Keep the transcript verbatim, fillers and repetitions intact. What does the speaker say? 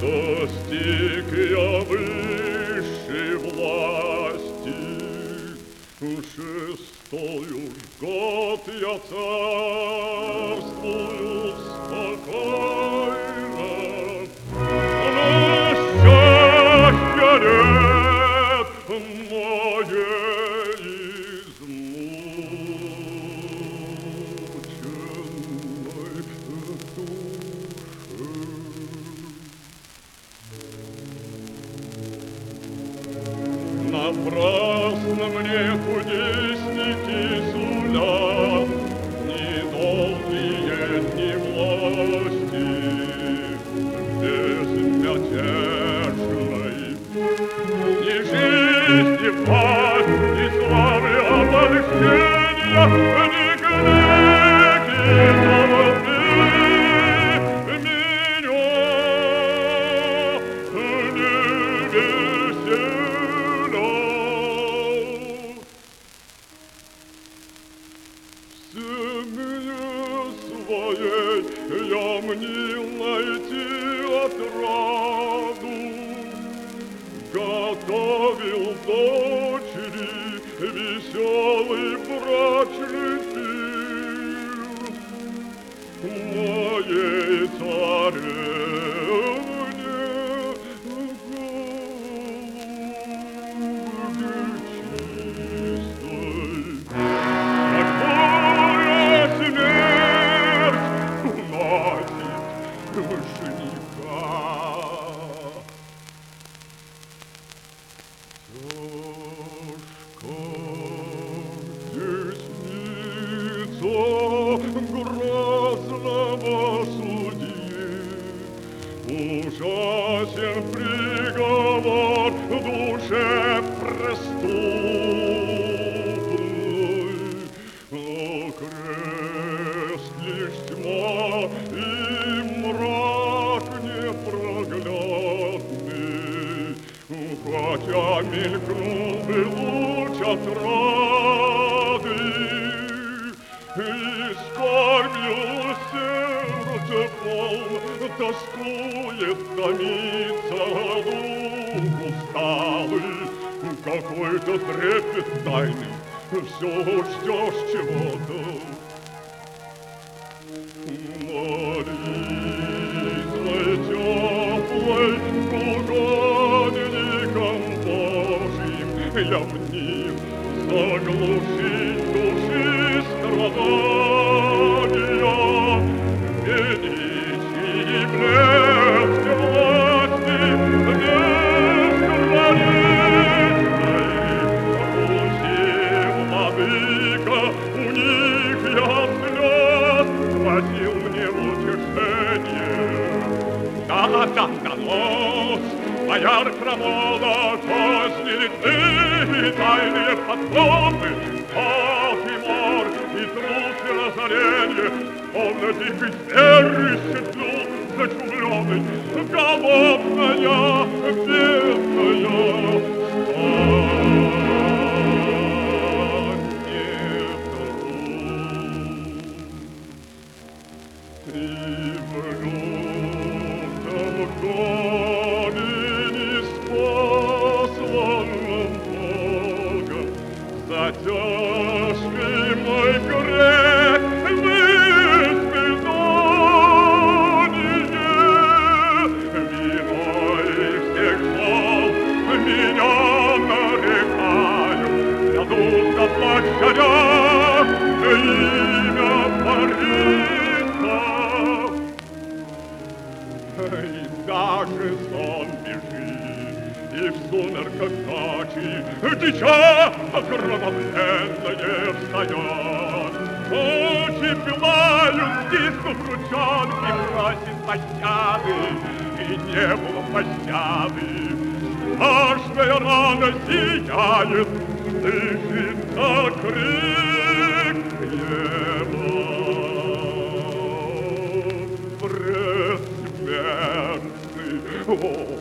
Достиг я высшей власти, шестой уж год я царствую спокойно, но счастья нет моей измученной душе. Напрасно мне кудесники сулят ни долгие, ни власти безмятежной, ни жизни, власть, ни славы обольщения, ни книги золоты меня не веселят. Своей я мнил найти отраду, готовил дочери веселый брачный пир. Моей царевне голуби чистой, жениха. Тяжко десница грозного судьи, ужасен приговор душе преступной. Крест лишь тьма и мрак непроглядный, хотя мелькнул бы луч отрады, и скорбью сердце полно тоскует, томится дух усталый, какой-то трепет тайный, все ждешь чего-то. Молитвой теплой угодником Божьим я мнил заглушить души страдания, величий блеск власти безграничной. Руси, владыка, у них я слез просил мне утешение. Да, Донос, бояр Крамола, казнили ты и тайные подступы, ох и мор, и труд, и разоренье, словно дикий зверь исчезнул зачумленный, голодная, бедная станет труд. И в лютом доме неспосланном Богом за тяжкий мой грех в испытание, виной всех зол меня нарекаю, рядом заплачая имя Бориса. И даже сон бежит, и в сумерках ночи дитя окровавленное встает. Очи пылают, стиснув ручонки, просит пощады, и не было пощады. Страшная рана сияет, слышится крик гнева. Предсмертный, о,